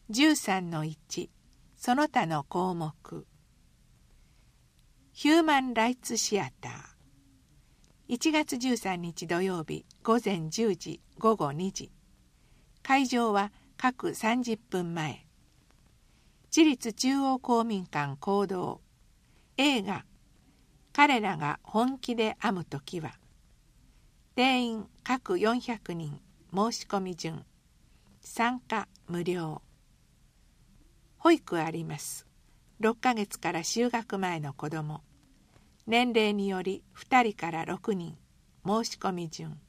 13-1 その他の項目。ヒューマン・ライツ・シアター。1月13日土曜日午前10時午後2時。会場は各30分前。市立中央公民館講堂。映画彼らが本気で編むときは。定員各400人。申し込み順。参加無料。保育あります。6ヶ月から就学前の子ども。年齢により2人から6人。申し込み順。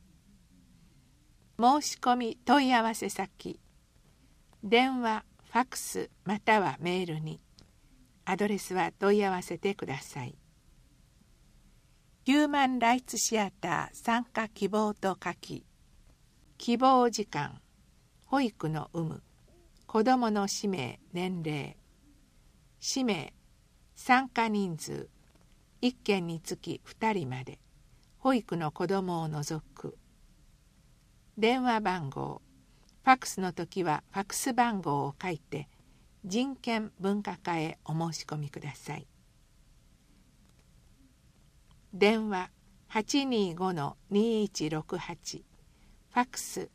申し込み問い合わせ先。電話、ファックスまたはメールに。アドレスは問い合わせてください。ヒューマン・ライツ・シアター参加希望と書き。希望時間。保育の有無。子どもの氏名、年齢。氏名、参加人数。1件につき2人まで。保育の子どもを除く。電話番号。ファックスの時はファックス番号を書いて人権文化課へお申し込みください。電話 825-2168 ファックス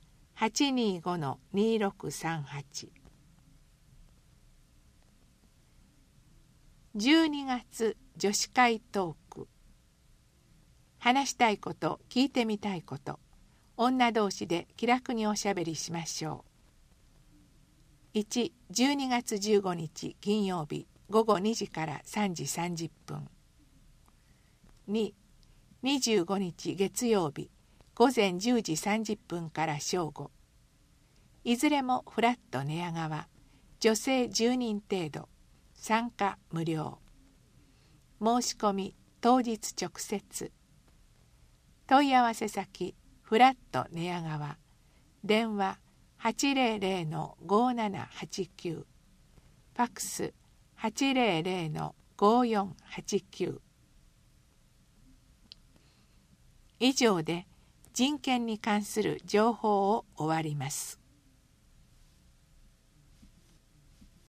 825-2638。12月女子会トーク。話したいこと、聞いてみたいこと、女同士で気楽におしゃべりしましょう。1、12月15日金曜日午後2時から3時30分。2、25日月曜日午前10時30分から正午。いずれもフラット寝屋川。女性10人程度。参加無料。申し込み当日直接。問い合わせ先フラット寝屋川。電話 800-5789 ファックス 800-5489。以上で人権に関する情報を終わります。